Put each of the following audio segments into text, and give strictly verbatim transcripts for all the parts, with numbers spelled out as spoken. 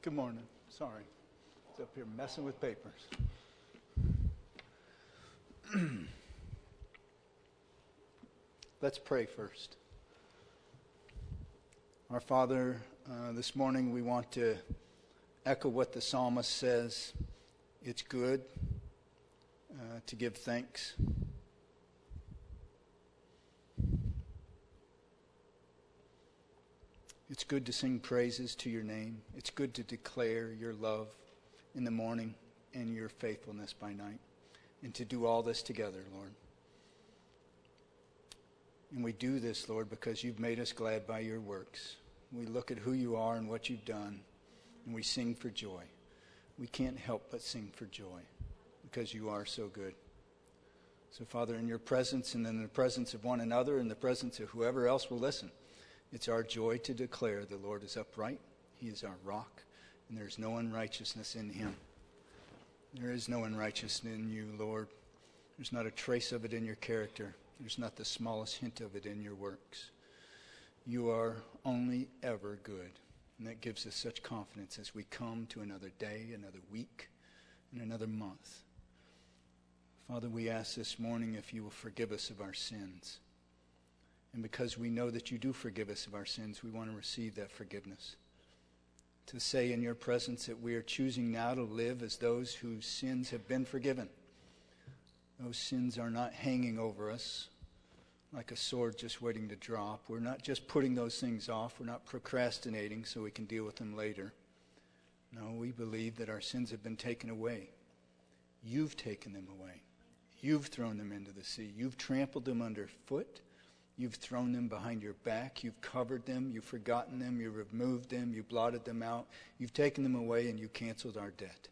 Good morning. Sorry. I was up here messing with papers. Let's pray first. Our Father, uh, this morning we want to echo what the psalmist says. It's good uh, to give thanks. It's good to sing praises to your name. It's good to declare your love in the morning and your faithfulness by night. And to do all this together, Lord. And we do this, Lord, because you've made us glad by your works. We look at who you are and what you've done, and we sing for joy. We can't help but sing for joy because you are so good. So, Father, in your presence and in the presence of one another, in the presence of whoever else will listen, it's our joy to declare the Lord is upright, he is our rock, and there is no unrighteousness in him. There is no unrighteousness in you, Lord. There's not a trace of it in your character. There's not the smallest hint of it in your works. You are only ever good, and that gives us such confidence as we come to another day, another week, and another month. Father, we ask this morning if you will forgive us of our sins. And because we know that you do forgive us of our sins, we want to receive that forgiveness. To say in your presence that we are choosing now to live as those whose sins have been forgiven. Those sins are not hanging over us like a sword just waiting to drop. We're not just putting those things off. We're not procrastinating so we can deal with them later. No, we believe that our sins have been taken away. You've taken them away. You've thrown them into the sea. You've trampled them underfoot. You've thrown them behind your back. You've covered them. You've forgotten them. You've removed them. You've blotted them out. You've taken them away and you canceled our debt.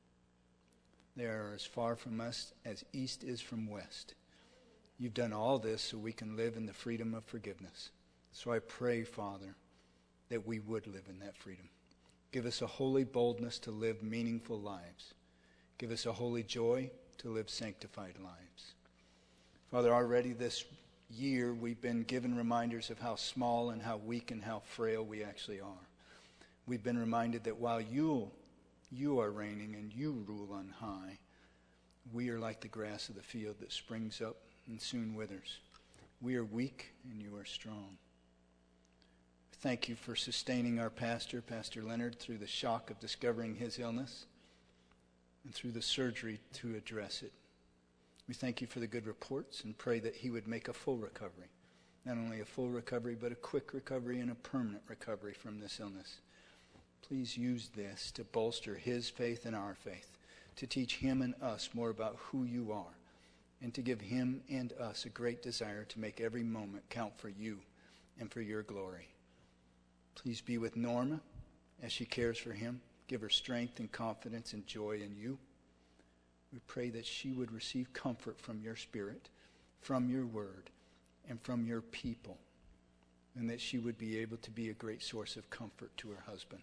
They are as far from us as east is from west. You've done all this so we can live in the freedom of forgiveness. So I pray, Father, that we would live in that freedom. Give us a holy boldness to live meaningful lives. Give us a holy joy to live sanctified lives. Father, already this year we've been given reminders of how small and how weak and how frail we actually are. We've been reminded that while you you are reigning and you rule on high, we are like the grass of the field that springs up and soon withers. We are weak and you are strong. Thank you for sustaining our pastor, Pastor Leonard, through the shock of discovering his illness and through the surgery to address it. We thank you for the good reports and pray that he would make a full recovery. Not only a full recovery, but a quick recovery and a permanent recovery from this illness. Please use this to bolster his faith and our faith, to teach him and us more about who you are, and to give him and us a great desire to make every moment count for you and for your glory. Please be with Norma as she cares for him. Give her strength and confidence and joy in you. We pray that she would receive comfort from your Spirit, from your word, and from your people, and that she would be able to be a great source of comfort to her husband.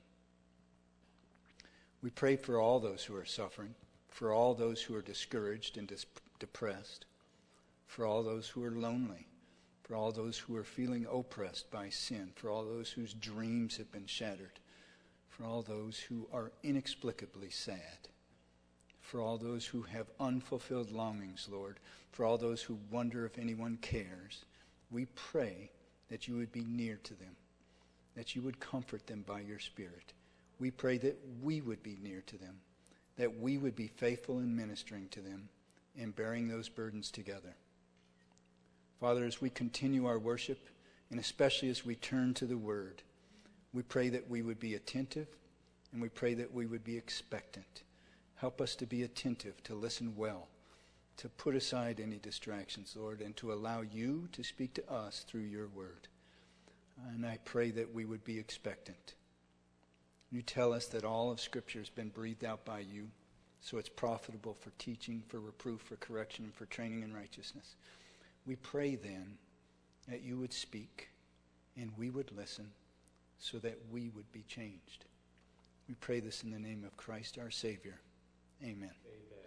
We pray for all those who are suffering, for all those who are discouraged and dis- depressed, for all those who are lonely, for all those who are feeling oppressed by sin, for all those whose dreams have been shattered, for all those who are inexplicably sad, for all those who have unfulfilled longings, Lord, for all those who wonder if anyone cares. We pray that you would be near to them, that you would comfort them by your Spirit. We pray that we would be near to them, that we would be faithful in ministering to them and bearing those burdens together. Father, as we continue our worship, and especially as we turn to the Word, we pray that we would be attentive, and we pray that we would be expectant. Help us to be attentive, to listen well, to put aside any distractions, Lord, and to allow you to speak to us through your Word. And I pray that we would be expectant. You tell us that all of Scripture has been breathed out by you, so it's profitable for teaching, for reproof, for correction, and for training in righteousness. We pray then that you would speak and we would listen so that we would be changed. We pray this in the name of Christ our Savior. Amen. Amen.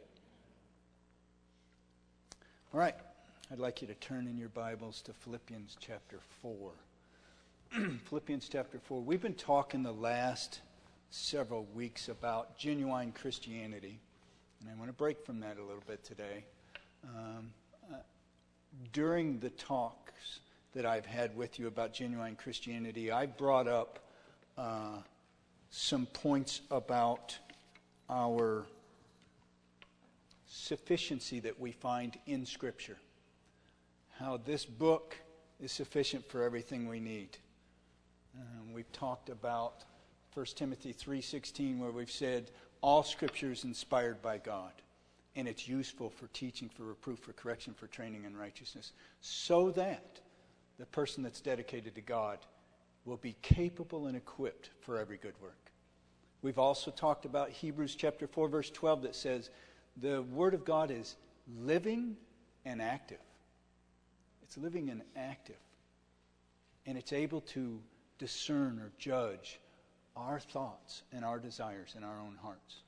All right. I'd like you to turn in your Bibles to Philippians chapter four. Philippians chapter four. We've been talking the last several weeks about genuine Christianity, and I want to break from that a little bit today. Um, uh, during the talks that I've had with you about genuine Christianity, I brought up uh, some points about our sufficiency that we find in Scripture. How this book is sufficient for everything we need. Um, we've talked about First Timothy three sixteen, where we've said all Scripture is inspired by God, and it's useful for teaching, for reproof, for correction, for training in righteousness, so that the person that's dedicated to God will be capable and equipped for every good work. We've also talked about Hebrews chapter four, verse twelve, that says the Word of God is living and active. It's living and active. And it's able to discern or judge our thoughts and our desires in our own hearts.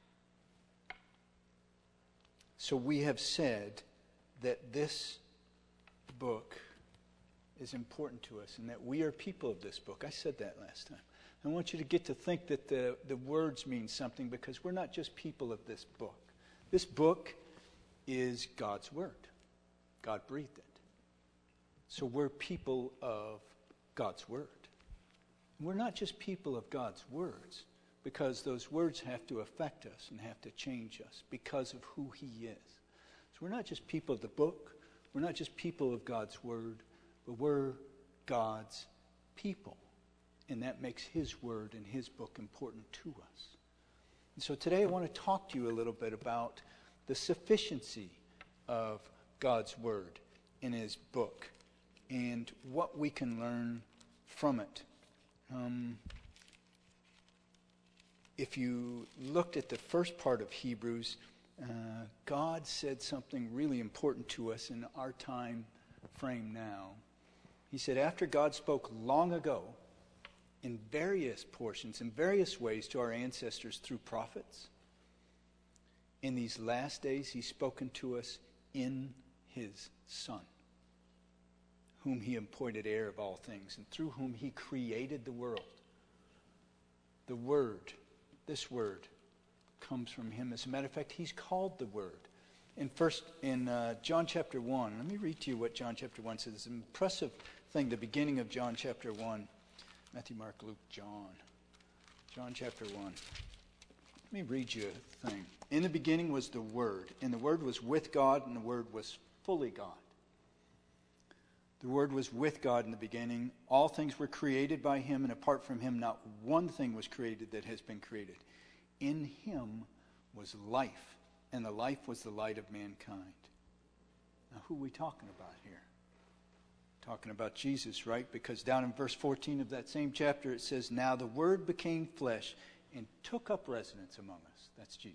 So we have said that this book is important to us and that we are people of this book. I said that last time. I want you to get to think that the, the words mean something, because we're not just people of this book. This book is God's Word. God breathed it. So we're people of God's Word. We're not just people of God's words, because those words have to affect us and have to change us because of who He is. So we're not just people of the book. We're not just people of God's Word, but we're God's people. And that makes His Word and His book important to us. And so today I want to talk to you a little bit about the sufficiency of God's Word in His book and what we can learn from it. Um, if you looked at the first part of Hebrews, uh, God said something really important to us in our time frame now. He said, after God spoke long ago in various portions, in various ways to our ancestors through prophets, in these last days He's spoken to us in His Son, whom He appointed heir of all things, and through whom He created the world. The Word, this Word, comes from Him. As a matter of fact, He's called the Word. In first, in uh, John chapter one, let me read to you what John chapter one says. It's an impressive thing, the beginning of John chapter one. Matthew, Mark, Luke, John. John chapter one. Let me read you a thing. In the beginning was the Word, and the Word was with God, and the Word was fully God. The Word was with God in the beginning. All things were created by Him, and apart from Him, not one thing was created that has been created. In Him was life, and the life was the light of mankind. Now, who are we talking about here? Talking about Jesus, right? Because down in verse fourteen of that same chapter, it says, now the Word became flesh and took up residence among us. That's Jesus.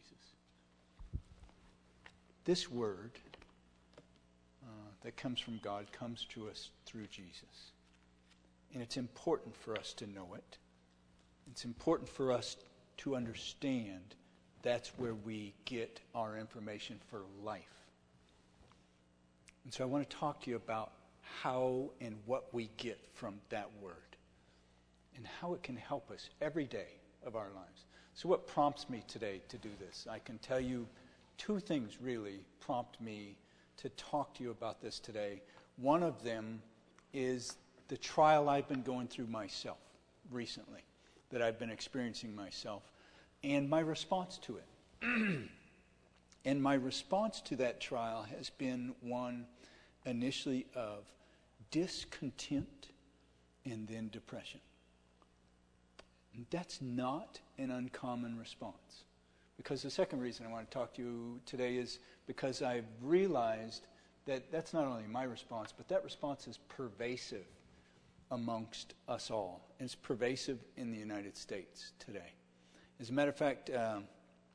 This Word Uh, that comes from God comes to us through Jesus. And it's important for us to know it. It's important for us to understand that's where we get our information for life. And so I want to talk to you about how and what we get from that Word and how it can help us every day of our lives. So what prompts me today to do this? I can tell you two things really prompt me to talk to you about this today. One of them is the trial I've been going through myself recently, that I've been experiencing myself, and my response to it. And my response to that trial has been one initially of discontent and then depression. And that's not an uncommon response. Because the second reason I want to talk to you today is because I've realized that that's not only my response, but that response is pervasive amongst us all. And it's pervasive in the United States today. As a matter of fact, um,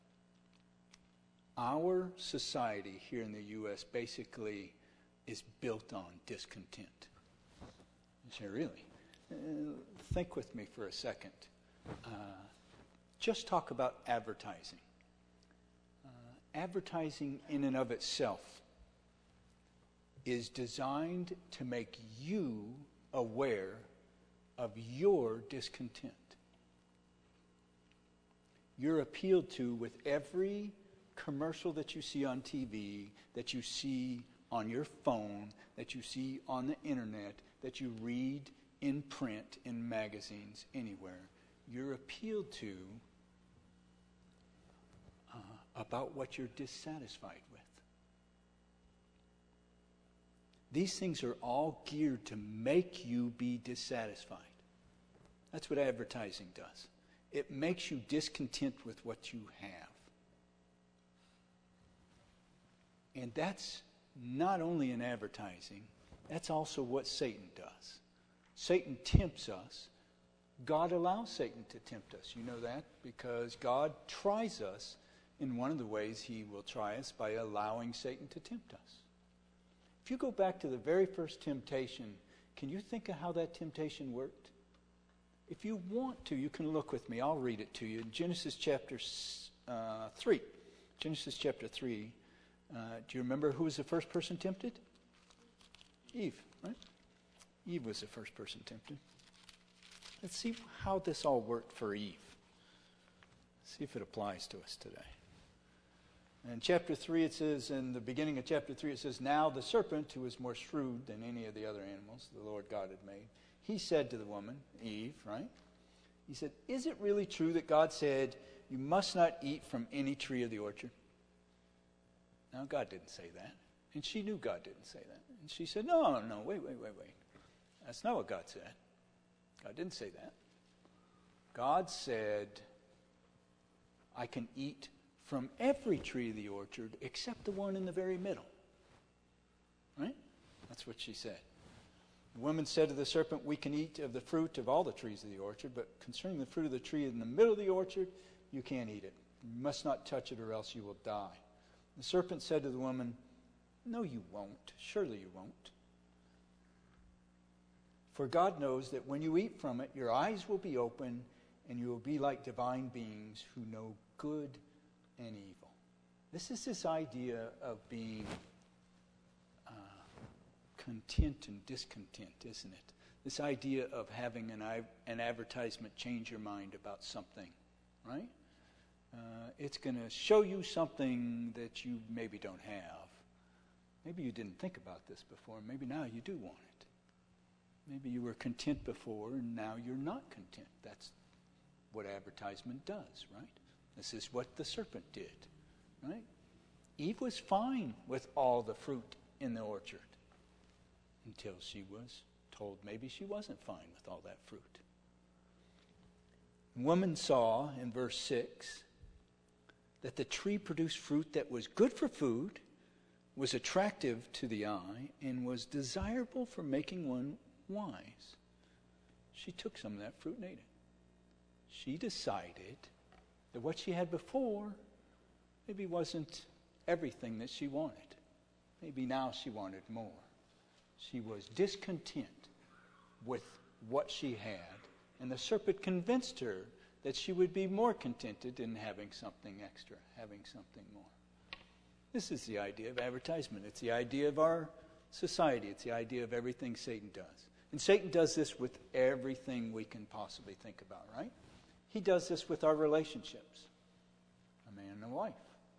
our society here in the U S basically is built on discontent. You say, really? Uh, think with me for a second. Uh, just talk about advertising. Advertising in and of itself is designed to make you aware of your discontent. You're appealed to with every commercial that you see on T V, that you see on your phone, that you see on the internet, that you read in print, in magazines, anywhere. You're appealed to uh, about what you're dissatisfied with. These things are all geared to make you be dissatisfied. That's what advertising does. It makes you discontent with what you have. And that's not only in advertising, that's also what Satan does. Satan tempts us. God allows Satan to tempt us. You know that because God tries us in one of the ways he will try us by allowing Satan to tempt us. If you go back to the very first temptation, can you think of how that temptation worked? If you want to, you can look with me. I'll read it to you. In Genesis chapter uh, three. Genesis chapter three. Uh, do you remember who was the first person tempted? Eve, right? Eve was the first person tempted. Let's see how this all worked for Eve. See if it applies to us today. In chapter three, it says, in the beginning of chapter three, it says, now the serpent, who was more shrewd than any of the other animals the Lord God had made, he said to the woman, Eve, right? He said, is it really true that God said, you must not eat from any tree of the orchard? Now, God didn't say that. And she knew God didn't say that. And she said, no, no, wait, wait, wait, wait. That's not what God said. God didn't say that. God said, I can eat from every tree of the orchard except the one in the very middle. Right? That's what she said. The woman said to the serpent, we can eat of the fruit of all the trees of the orchard, but concerning the fruit of the tree in the middle of the orchard, you can't eat it. You must not touch it or else you will die. The serpent said to the woman, no, you won't. Surely you won't. For God knows that when you eat from it, your eyes will be open, and you will be like divine beings who know good and evil. This is this idea of being uh, content and discontent, isn't it? This idea of having an, an advertisement change your mind about something, right? Uh, it's going to show you something that you maybe don't have. Maybe you didn't think about this before. Maybe now you do want it. Maybe you were content before and now you're not content. That's what advertisement does, right? This is what the serpent did, right? Eve was fine with all the fruit in the orchard until she was told maybe she wasn't fine with all that fruit. The woman saw in verse six that the tree produced fruit that was good for food, was attractive to the eye, and was desirable for making one wise. She took some of that fruit and ate it. She decided that what she had before maybe wasn't everything that she wanted. Maybe now she wanted more. She was discontent with what she had, and the serpent convinced her that she would be more contented in having something extra, having something more. This is the idea of advertisement. It's the idea of our society. It's the idea of everything Satan does. And Satan does this with everything we can possibly think about, right? He does this with our relationships. A man and a wife.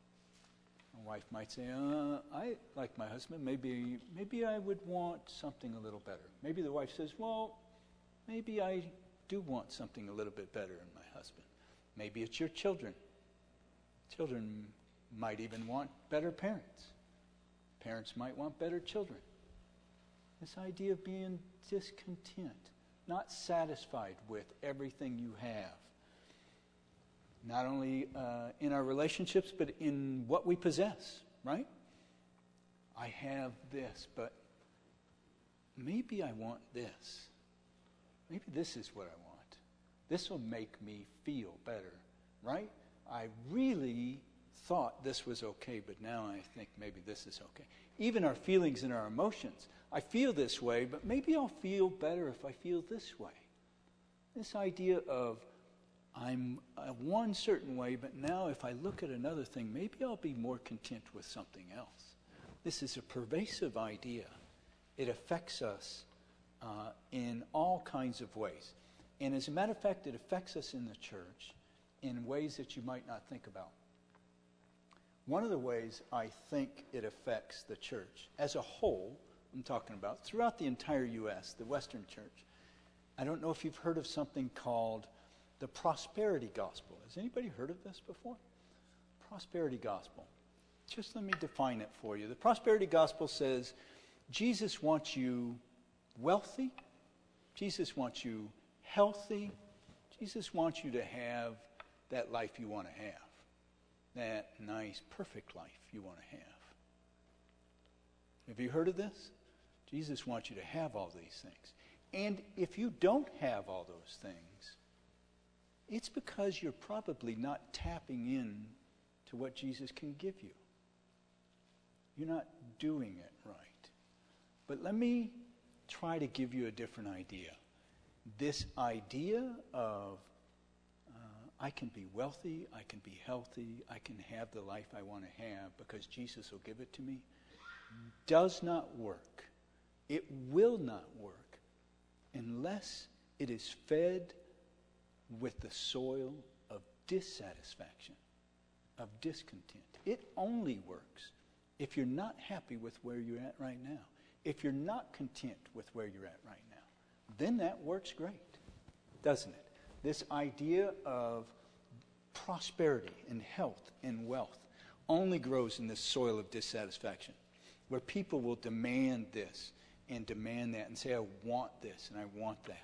A wife might say, uh, I like my husband. Maybe, maybe I would want something a little better. Maybe the wife says, well, maybe I do want something a little bit better in my husband. Maybe it's your children. Children might even want better parents. Parents might want better children. This idea of being discontent, not satisfied with everything you have. Not only uh, in our relationships, but in what we possess, right? I have this, but maybe I want this. Maybe this is what I want. This will make me feel better, right? I really thought this was okay, but now I think maybe this is okay. Even our feelings and our emotions. I feel this way, but maybe I'll feel better if I feel this way. This idea of I'm uh, one certain way, but now if I look at another thing, maybe I'll be more content with something else. This is a pervasive idea. It affects us uh, in all kinds of ways. And as a matter of fact, it affects us in the church in ways that you might not think about. One of the ways I think it affects the church as a whole, I'm talking about throughout the entire U S, the Western church. I don't know if you've heard of something called the prosperity gospel. Has anybody heard of this before? Prosperity gospel. Just let me define it for you. The prosperity gospel says Jesus wants you wealthy. Jesus wants you healthy. Jesus wants you to have that life you want to have. That nice, perfect life you want to have. Have you heard of this? Jesus wants you to have all these things. And if you don't have all those things, it's because you're probably not tapping in to what Jesus can give you. You're not doing it right. But let me try to give you a different idea. This idea of uh, I can be wealthy, I can be healthy, I can have the life I want to have because Jesus will give it to me, does not work. It will not work unless it is fed with the soil of dissatisfaction, of discontent. It only works if you're not happy with where you're at right now. If you're not content with where you're at right now, then that works great, doesn't it? This idea of prosperity and health and wealth only grows in this soil of dissatisfaction, where people will demand this and demand that and say, I want this and I want that.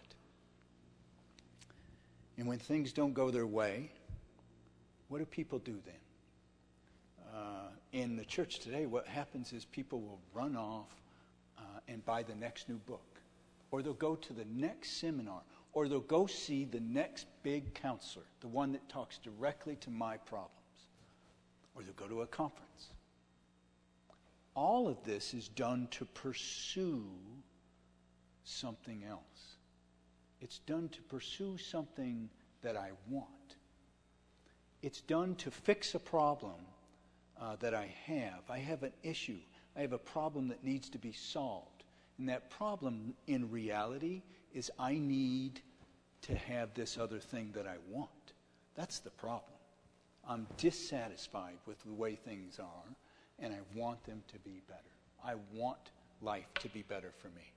And when things don't go their way, what do people do then? Uh, in the church today, what happens is people will run off uh, and buy the next new book. Or they'll go to the next seminar. Or they'll go see the next big counselor, the one that talks directly to my problems. Or they'll go to a conference. All of this is done to pursue something else. It's done to pursue something that I want. It's done to fix a problem uh, that I have. I have an issue. I have a problem that needs to be solved. And that problem, in reality, is I need to have this other thing that I want. That's the problem. I'm dissatisfied with the way things are, and I want them to be better. I want life to be better for me.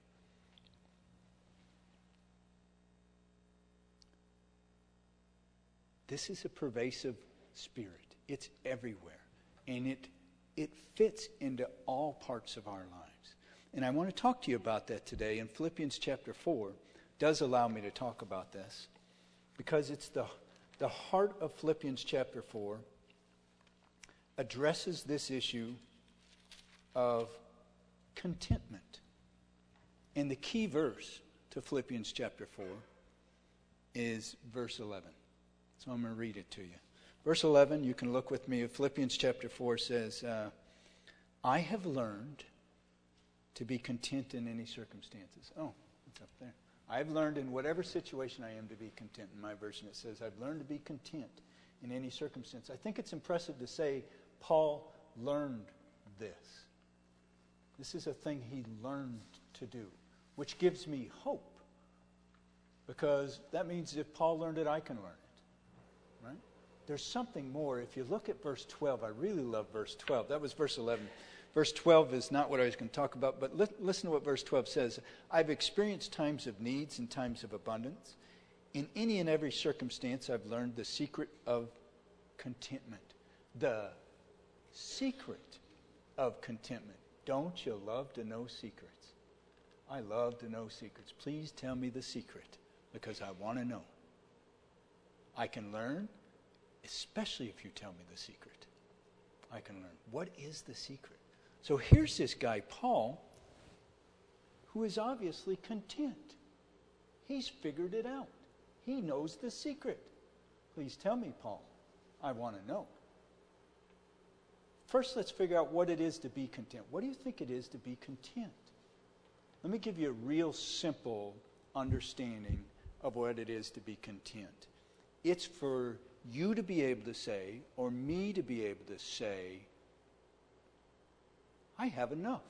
This is a pervasive spirit. It's everywhere. And it it fits into all parts of our lives. And I want to talk to you about that today. And Philippians chapter four does allow me to talk about this, because it's the, the heart of Philippians chapter four addresses this issue of contentment. And the key verse to Philippians chapter four is verse eleven. So I'm going to read it to you. Verse eleven, you can look with me. Philippians chapter four says, uh, I have learned to be content in any circumstances. Oh, it's up there. I have learned in whatever situation I am to be content. In my version it says, I've learned to be content in any circumstance. I think it's impressive to say Paul learned this. This is a thing he learned to do, which gives me hope. Because that means if Paul learned it, I can learn it. Right? There's something more. If you look at verse twelve, I really love verse twelve. That was verse eleven. Verse twelve is not what I was going to talk about, but li- listen to what verse twelve says. I've experienced times of needs and times of abundance. In any and every circumstance, I've learned the secret of contentment. The secret of contentment. Don't you love to know secrets? I love to know secrets. Please tell me the secret, because I want to know. I can learn, especially if you tell me the secret. I can learn. What is the secret? So here's this guy, Paul, who is obviously content. He's figured it out. He knows the secret. Please tell me, Paul. I want to know. First, let's figure out what it is to be content. What do you think it is to be content? Let me give you a real simple understanding of what it is to be content. It's for you to be able to say, or me to be able to say, I have enough.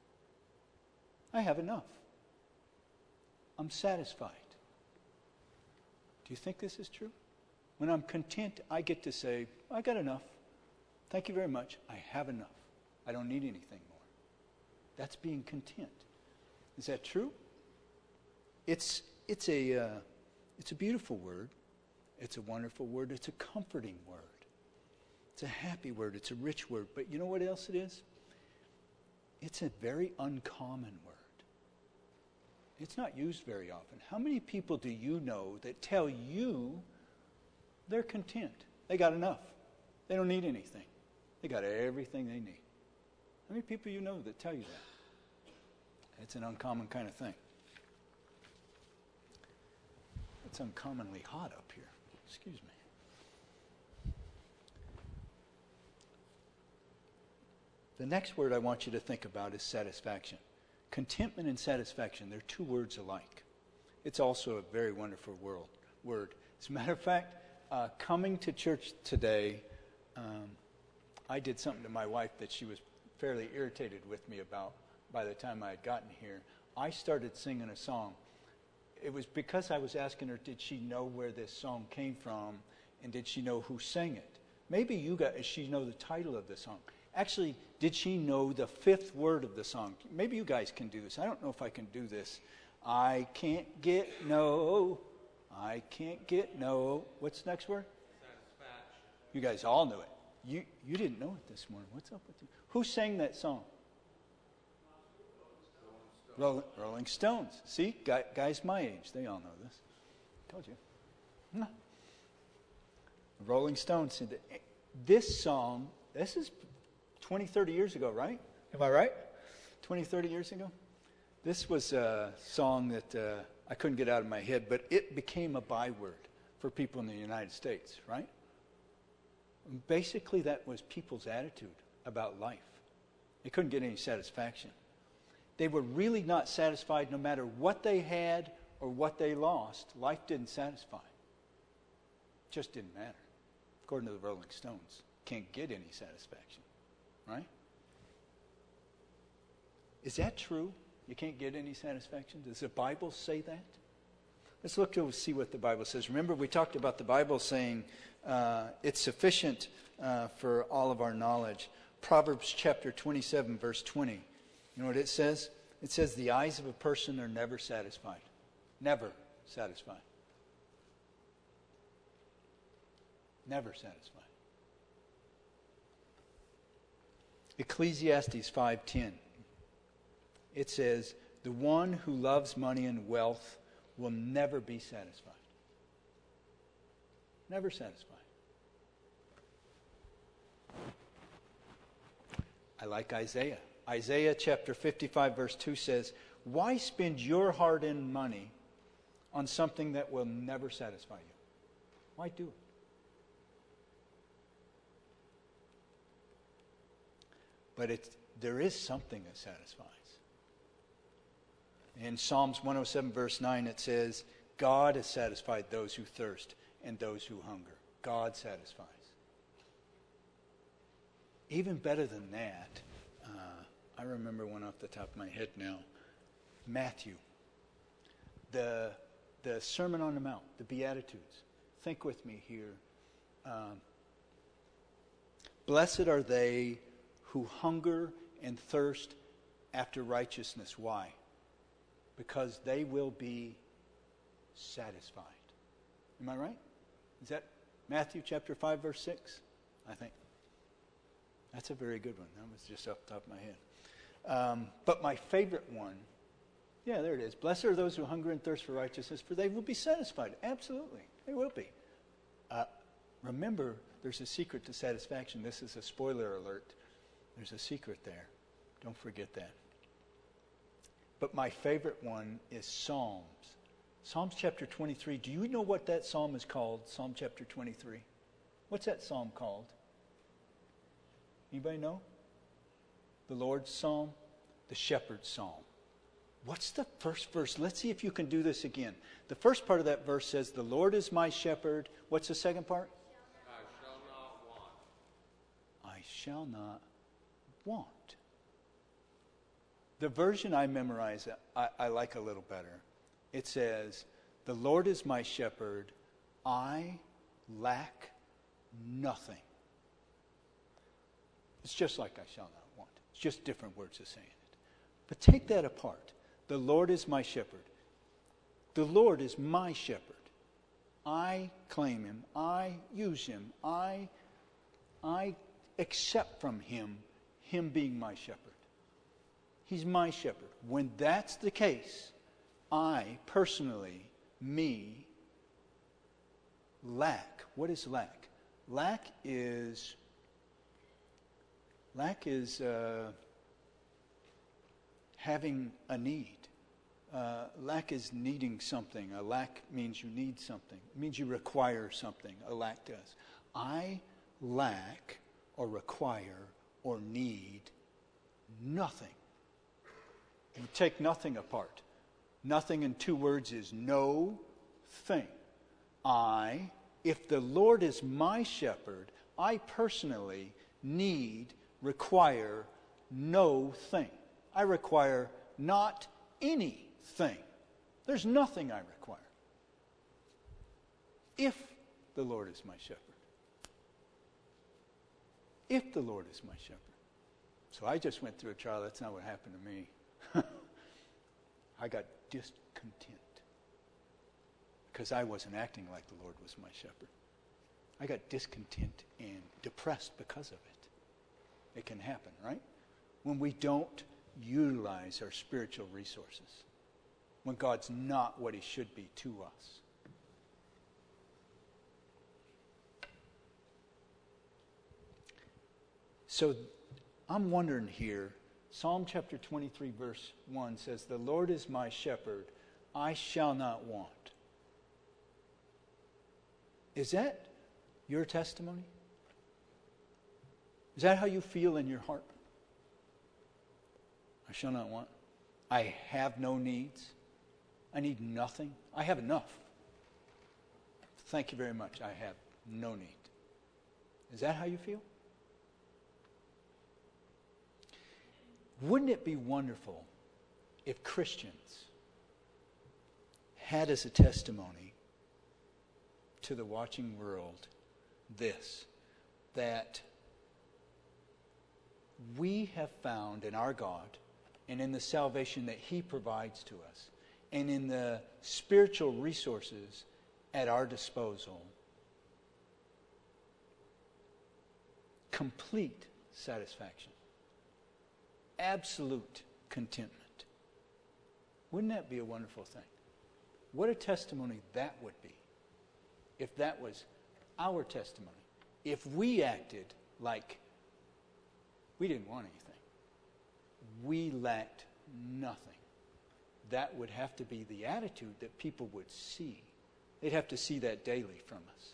I have enough. I'm satisfied. Do you think this is true? When I'm content, I get to say, I got enough. Thank you very much. I have enough. I don't need anything more. That's being content. Is that true? It's it's a uh, it's a beautiful word. It's a wonderful word. It's a comforting word. It's a happy word. It's a rich word. But you know what else it is? It's a very uncommon word. It's not used very often. How many people do you know that tell you they're content? They got enough. They don't need anything. They got everything they need. How many people you know that tell you that? It's an uncommon kind of thing. It's uncommonly hot up here. Excuse me. The next word I want you to think about is satisfaction. Contentment and satisfaction, they're two words alike. It's also a very wonderful world, word. As a matter of fact, uh, coming to church today, um, I did something to my wife that she was fairly irritated with me about by the time I had gotten here. I started singing a song. It was because I was asking her, did she know where this song came from, and did she know who sang it? Maybe you guys, she know the title of the song. Actually, did she know the fifth word of the song? Maybe you guys can do this. I don't know if I can do this. I can't get no. I can't get no. What's the next word? Satisfaction. You guys all knew it. You you didn't know it this morning. What's up with you? Who sang that song? Rolling, Rolling Stones. See, guy, guys my age, they all know this. Told you. No. Rolling Stones. This song, this is twenty, thirty years ago, right? Am I right? twenty, thirty years ago? This was a song that uh, I couldn't get out of my head, but it became a byword for people in the United States, right? Basically, that was people's attitude about life. They couldn't get any satisfaction. They were really not satisfied no matter what they had or what they lost. Life didn't satisfy. It just didn't matter. According to the Rolling Stones, can't get any satisfaction, right? Is that true? You can't get any satisfaction? Does the Bible say that? Let's look to see what the Bible says. Remember, we talked about the Bible saying uh, it's sufficient uh, for all of our knowledge. Proverbs chapter twenty-seven, verse twenty. You know what it says? It says the eyes of a person are never satisfied. Never satisfied. Never satisfied. Ecclesiastes five ten. It says, the one who loves money and wealth will never be satisfied. Never satisfied. I like Isaiah. Isaiah chapter fifty-five verse two says, why spend your hard-earned money on something that will never satisfy you? Why do it? But it's, there is something that satisfies. In Psalms one oh seven verse nine it says, God has satisfied those who thirst and those who hunger. God satisfies. Even better than that, uh, I remember one off the top of my head now. Matthew. The, the Sermon on the Mount, the Beatitudes. Think with me here. Um, Blessed are they who hunger and thirst after righteousness. Why? Because they will be satisfied. Am I right? Is that Matthew chapter five, verse six? I think. That's a very good one. That was just off the top of my head. Um, but my favorite one, yeah, there it is. Blessed are those who hunger and thirst for righteousness, for they will be satisfied. Absolutely. They will be. Uh, remember, there's a secret to satisfaction. This is a spoiler alert. There's a secret there. Don't forget that. But my favorite one is Psalms. Psalms chapter twenty-three. Do you know what that psalm is called? Psalm chapter twenty-three. What's that psalm called? Anybody know? The Lord's Psalm? The Shepherd's Psalm. What's the first verse? Let's see if you can do this again. The first part of that verse says, the Lord is my shepherd. What's the second part? I shall not want. I shall not want. The version I memorize, I, I like a little better. It says, the Lord is my shepherd. I, lack nothing. It's just like I shall not want. It's just different words of saying it. But take that apart. The Lord is my shepherd. The Lord is my shepherd. I claim him. I use him. I, I accept from him, him being my shepherd. He's my shepherd. When that's the case, I personally, me, lack. What is lack? Lack is, lack is uh, having a need. Uh, lack is needing something. A lack means you need something. It means you require something. A lack does. I lack or require or need nothing. You take nothing apart. Nothing in two words is no thing. I, if the Lord is my shepherd, I personally need, require no thing. I require not anything. There's nothing I require. If the Lord is my shepherd. If the Lord is my shepherd. So I just went through a trial. That's not what happened to me. I got discontent because I wasn't acting like the Lord was my shepherd. I got discontent and depressed because of it. It can happen, right? When we don't utilize our spiritual resources. When God's not what he should be to us. So I'm wondering here, Psalm chapter twenty-three verse one says, the Lord is my shepherd, I shall not want. Is that your testimony? Is that how you feel in your heart? I shall not want. I have no needs. I need nothing. I have enough. Thank you very much. I have no need. Is that how you feel? Wouldn't it be wonderful if Christians had as a testimony to the watching world this, that we have found in our God and in the salvation that he provides to us and in the spiritual resources at our disposal complete satisfaction. Absolute contentment. Wouldn't that be a wonderful thing? What a testimony that would be if that was our testimony. If we acted like we didn't want anything. We lacked nothing. That would have to be the attitude that people would see. They'd have to see that daily from us.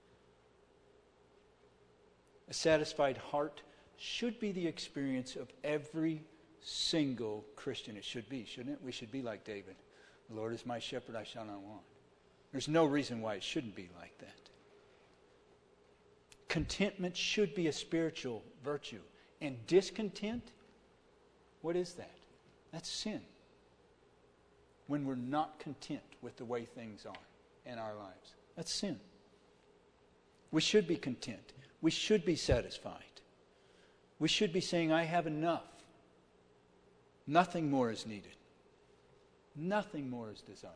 A satisfied heart should be the experience of every single Christian. It should be, shouldn't it? We should be like David. The Lord is my shepherd, I shall not want. There's no reason why it shouldn't be like that. Contentment should be a spiritual virtue. And discontent, what is that? That's sin. When we're not content with the way things are in our lives. That's sin. We should be content. We should be satisfied. We should be saying, I have enough. Nothing more is needed. Nothing more is desired.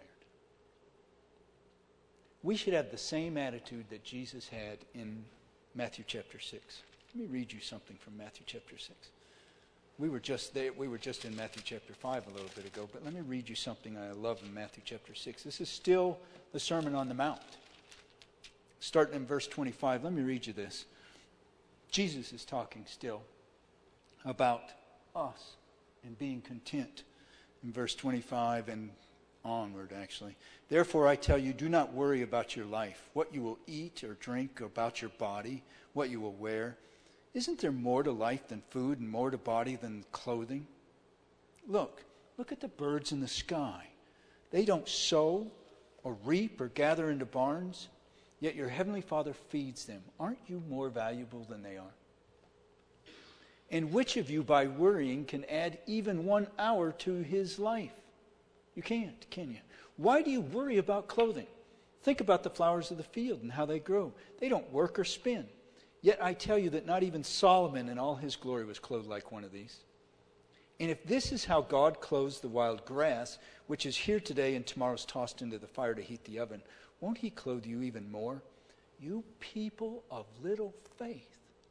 We should have the same attitude that Jesus had in Matthew chapter six. Let me read you something from Matthew chapter six. We were just there, we were just in Matthew chapter five a little bit ago, but let me read you something I love in Matthew chapter six. This is still the Sermon on the Mount. Starting in verse twenty-five, let me read you this. Jesus is talking still about us and being content in verse twenty-five and onward, actually. Therefore, I tell you, do not worry about your life, what you will eat or drink, or about your body, what you will wear. Isn't there more to life than food and more to body than clothing? Look, look at the birds in the sky. They don't sow or reap or gather into barns, yet your heavenly Father feeds them. Aren't you more valuable than they are? And which of you, by worrying, can add even one hour to his life? You can't, can you? Why do you worry about clothing? Think about the flowers of the field and how they grow. They don't work or spin. Yet I tell you that not even Solomon in all his glory was clothed like one of these. And if this is how God clothes the wild grass, which is here today and tomorrow's tossed into the fire to heat the oven, won't he clothe you even more? You people of little faith.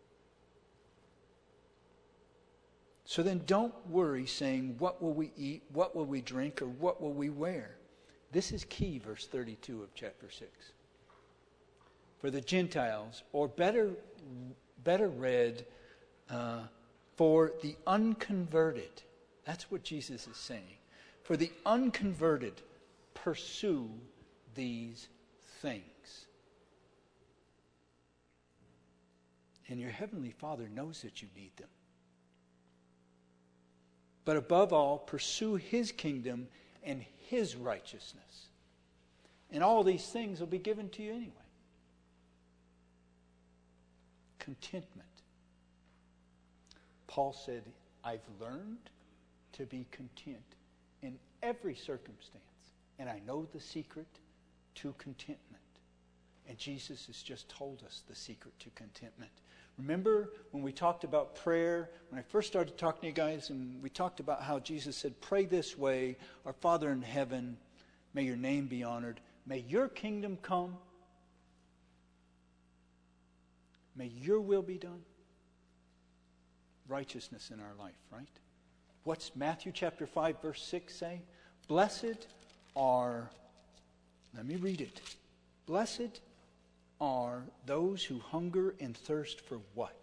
So then don't worry saying, what will we eat, what will we drink, or what will we wear? This is key, verse thirty-two of chapter six. For the Gentiles, or better, better read, uh, for the unconverted. That's what Jesus is saying. For the unconverted, pursue these things. And your heavenly Father knows that you need them. But above all, pursue his kingdom and his righteousness. And all these things will be given to you anyway. Contentment. Paul said, I've learned to be content in every circumstance. And I know the secret to contentment. And Jesus has just told us the secret to contentment. Remember when we talked about prayer, when I first started talking to you guys, and we talked about how Jesus said, pray this way, our Father in heaven, may your name be honored. May your kingdom come. May your will be done. Righteousness in our life, right? What's Matthew chapter five, verse six say? Blessed are, let me read it. Blessed are those who hunger and thirst for what?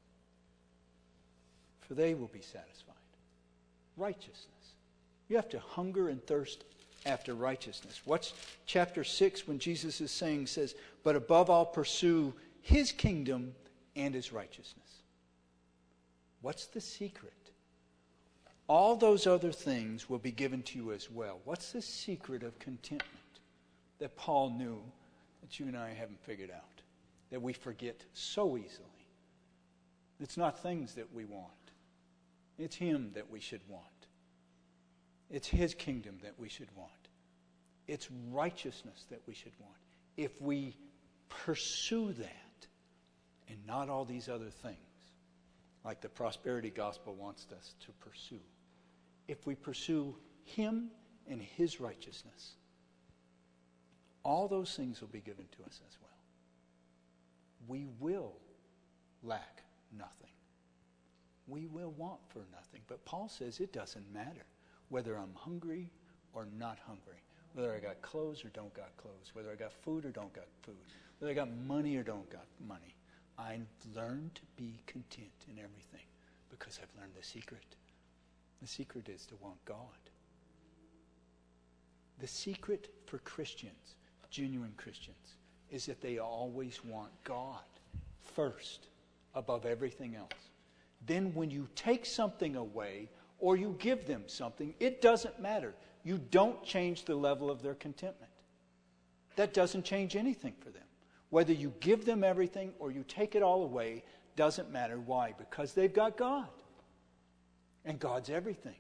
For they will be satisfied. Righteousness. You have to hunger and thirst after righteousness. What's chapter six when Jesus is saying, says, but above all pursue his kingdom and his righteousness. What's the secret? All those other things will be given to you as well. What's the secret of contentment that Paul knew that you and I haven't figured out? That we forget so easily. It's not things that we want. It's him that we should want. It's his kingdom that we should want. It's righteousness that we should want. If we pursue that and not all these other things, like the prosperity gospel wants us to pursue. If we pursue him and his righteousness, all those things will be given to us as well. We will lack nothing. We will want for nothing. But Paul says it doesn't matter whether I'm hungry or not hungry, whether I got clothes or don't got clothes, whether I got food or don't got food, whether I got money or don't got money. I've learned to be content in everything because I've learned the secret. The secret is to want God. The secret for Christians, genuine Christians, is that they always want God first above everything else. Then when you take something away or you give them something, it doesn't matter. You don't change the level of their contentment. That doesn't change anything for them. Whether you give them everything or you take it all away, doesn't matter. Why? Because they've got God. And God's everything.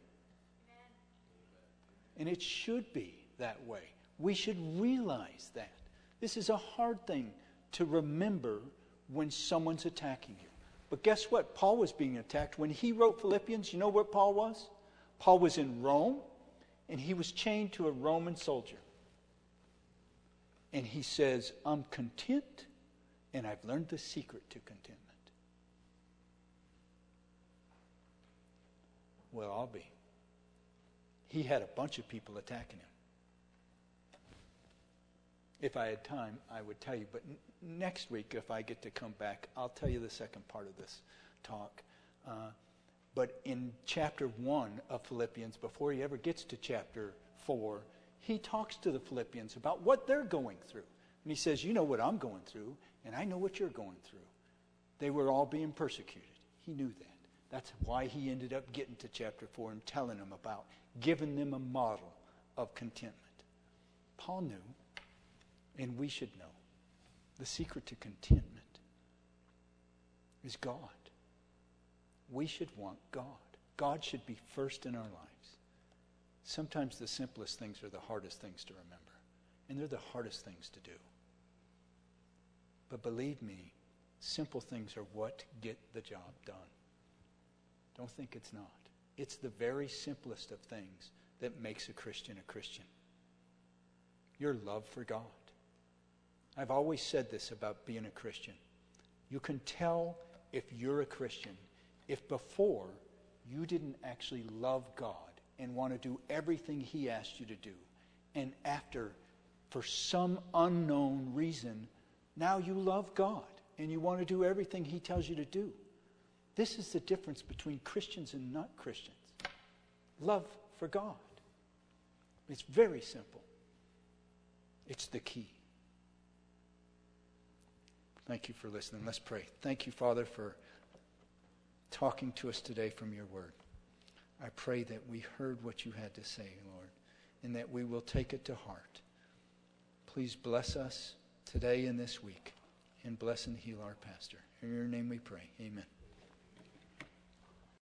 And it should be that way. We should realize that. This is a hard thing to remember when someone's attacking you. But guess what? Paul was being attacked. When he wrote Philippians, you know where Paul was? Paul was in Rome, and he was chained to a Roman soldier. And he says, I'm content, and I've learned the secret to contentment. Well, I'll be. He had a bunch of people attacking him. If I had time, I would tell you. But n- next week, if I get to come back, I'll tell you the second part of this talk. Uh, but in chapter one of Philippians, before he ever gets to chapter four, he talks to the Philippians about what they're going through. And he says, you know what I'm going through, and I know what you're going through. They were all being persecuted. He knew that. That's why he ended up getting to chapter four and telling them about, giving them a model of contentment. Paul knew, and we should know, the secret to contentment is God. We should want God. God should be first in our lives. Sometimes the simplest things are the hardest things to remember. And they're the hardest things to do. But believe me, simple things are what get the job done. Don't think it's not. It's the very simplest of things that makes a Christian a Christian. Your love for God. I've always said this about being a Christian. You can tell if you're a Christian if before you didn't actually love God and want to do everything He asked you to do, and after, for some unknown reason, now you love God and you want to do everything He tells you to do. This is the difference between Christians and not Christians. Love for God. It's very simple. It's the key. Thank you for listening. Let's pray. Thank you, Father, for talking to us today from your word. I pray that we heard what you had to say, Lord, and that we will take it to heart. Please bless us today and this week, and bless and heal our pastor. In your name we pray. Amen.